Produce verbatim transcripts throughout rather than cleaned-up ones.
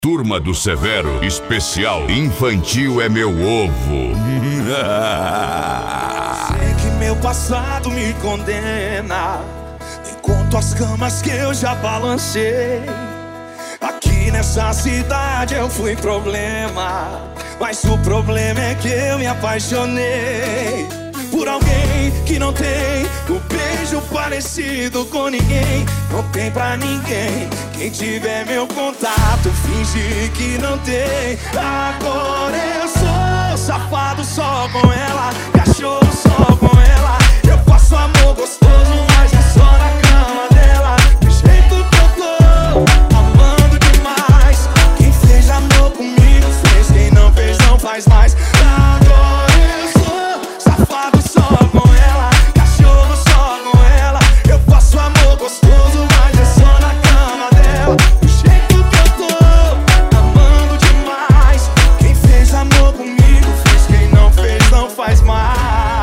Turma do Severo, especial infantil é meu ovo. Sei que meu passado me condena, nem conto as camas que eu já balancei. Aqui nessa cidade eu fui problema, mas o problema é que eu me apaixonei por alguém que não tem um beijo parecido com ninguém. Não tem pra ninguém. Quem tiver meu contato, finge que não tem. Agora eu sou safado só com ela, cachorro só com ela. Eu faço amor gostoso, mas é só na cama dela. Do jeito que eu tô, amando demais. Quem fez amor comigo fez, quem não fez não faz mais. Agora eu sou safado só com ela, cachorro só com ela. Eu faço amor gostoso, mas é só na cama dela. Do jeito que eu tô, amando demais. Quem fez amor comigo fez, quem não fez não faz mais.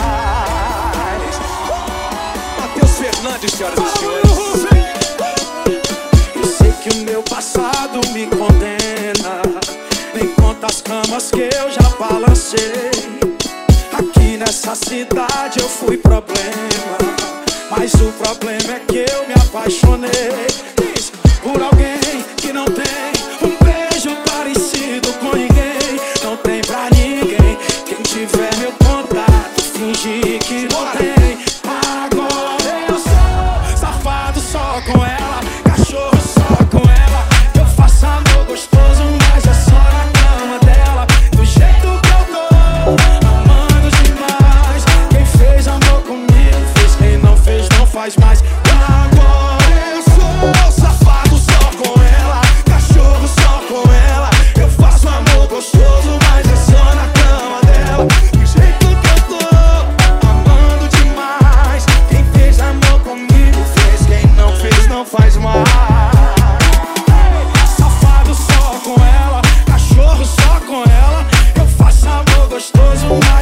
Matheus Fernandes, senhoras e senhores. Eu sei que o meu passado me condena, nem conta as camas que eu já balancei. Aqui nessa cidade eu fui problema, mas o problema é que eu me apaixonei por alguém que não tem um beijo parecido com ninguém. Não tem pra ninguém. Quem tiver meu contato, finge que não tem. Agora eu sou safado só com ela, cachorro só com ela. Eu faço amor gostoso, mas é só na cama dela. Do jeito que eu tô, amando demais. Quem fez amor comigo fez, quem não fez não faz mais. Agora eu sou safado só com ela, cachorro só com ela. Eu faço amor gostoso, mas é só na cama dela. Do jeito que eu tô, amando demais. Quem fez amor comigo fez, quem não fez não faz mais. Safado só com ela, cachorro só com ela. Eu faço amor gostoso, mas